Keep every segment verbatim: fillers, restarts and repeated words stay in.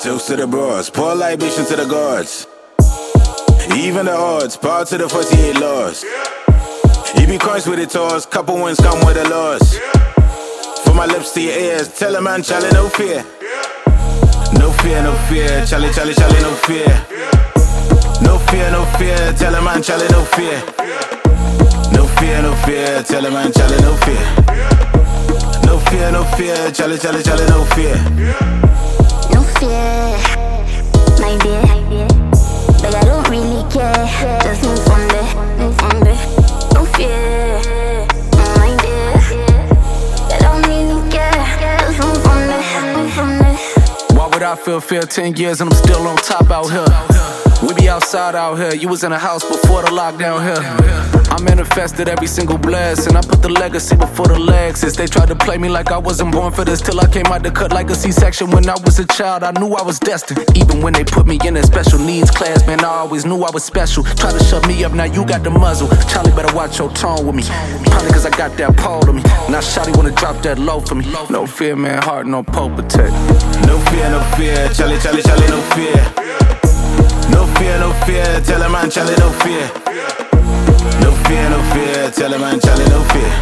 Toast to the bros, pour libation to the gods. Even the odds, power to the forty-eight laws. E B coins with the tours, couple wins come with a loss. From my lips to your ears, tell a man, Charlie, no fear. No fear, no fear, Charlie, Charlie, Charlie, no fear. No fear, no fear, tell a man, Charlie, no fear. No fear, no fear, tell a man, Charlie, no fear. No fear, no fear, Charlie, Charlie, Charlie, no fear. No fear, my dear, but I don't really care. Just move from there, move from there. No fear, my dear, I don't really care. Just move from there, move from there. Why would I feel fear ten years and I'm still on top out here? We be outside out here, you was in the house before the lockdown here. I manifested every single blessing, I put the legacy before the Lexus. They tried to play me like I wasn't born for this, till I came out the cut like a C-section. When I was a child, I knew I was destined. Even when they put me in a special needs class, man, I always knew I was special. Try to shut me up, now you got the muzzle. Charlie, better watch your tone with me, probably cause I got that pole to me. Now Shawty wanna drop that low for me. No fear, man, heart no pole protect. No fear, no fear, Charlie, Charlie, Charlie, no fear. No fear, no fear, tell a man, Charlie, no fear. No fear, no fear, tell a man, Charlie, no fear.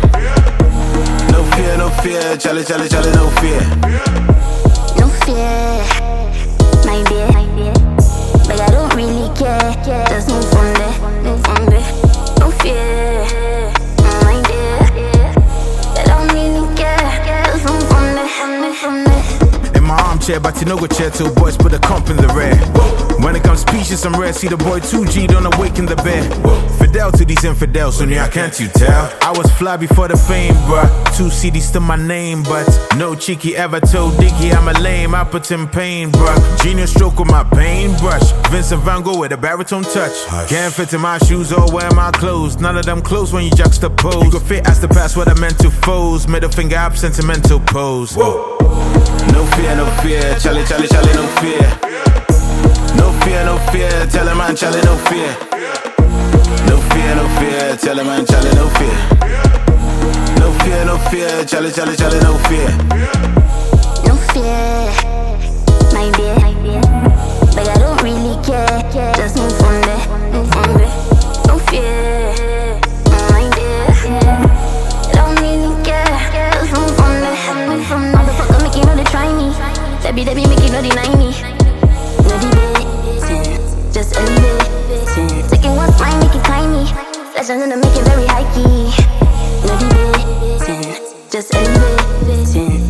No fear, no fear, Charlie, Charlie, Charlie, no fear. No fear, my dear, but I don't really care. Just move from there, move from there. No fear, my dear, I don't really care. Just move from there, move from there. In my armchair, but you know go chair till boys put the comp in the rear. When it comes speeches, I'm rare. See the boy two G don't awaken the bed. Fidel to these infidels, so yeah, can't you tell? I was fly before the fame, bruh. Two C Ds to my name, but no cheeky ever told Dicky I'm a lame. I put in pain, bruh. Genius stroke with my paintbrush. Vincent Van Gogh with a baritone touch. Can't fit in my shoes or wear my clothes. None of them clothes when you juxtapose. You go fit as the past what I meant to foes. Middle finger up, sentimental pose. Whoa. No fear, no fear, Charlie, Charlie, Charlie, no fear. No fear, no fear, tell a man, Charlie, no fear. No fear, no fear, tell a man, Charlie, no fear. No fear, no fear, Charlie, Charlie, Charlie, no fear. No fear, my dear, but I don't really care. Just move from there, move from there. No fear, my dear, I don't really care. Just move from there, move from there. Motherfucker, make you know they try me. That be, that be, make you know deny me. No debate, just elevate. Taking what's mine, make it tiny. Legends in the making very high key. No debate, just elevate.